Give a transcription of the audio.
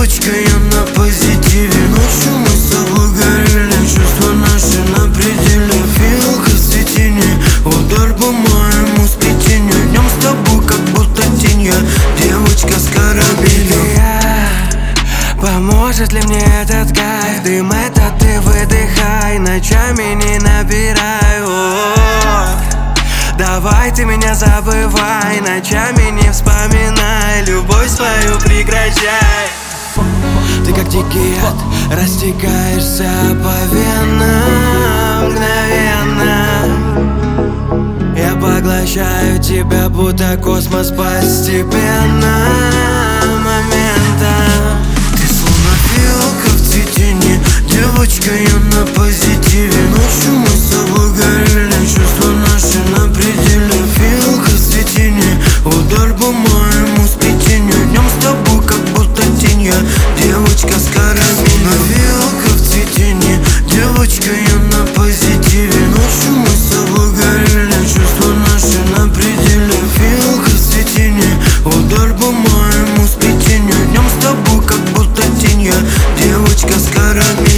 Девочка, я на позитиве. Ночью мы с тобой горели, чувства наши на пределе. Фиалка в цветении, удар по моему сплетению. Днем с тобой как будто тень, я девочка с карамелью. Поможет ли мне этот кайф? Дым этот ты выдыхай, ночами не набирай. Давай ты меня забывай, ночами не вспоминай, любовь свою прекращай. Ты как дикий яд, растекаешься по венам мгновенно. Я поглощаю тебя, будто космос постепенно. Моментом ты словно фиалка в цветении. Девочка, я на позитиве. Ночью мы с тобой горели, чувства наши на пределе. Фиалка в цветении, удар по моему сплетению. Днем с тобой как будто тень, я девочка с карамелью. Фиалка в цветении. Девочка, я на позитиве. Ночью мы с тобой горели, чувства наши на пределе. Фиалка в цветении, удар по моему сплетению. Днем с тобой как будто тень, я девочка с карамелью.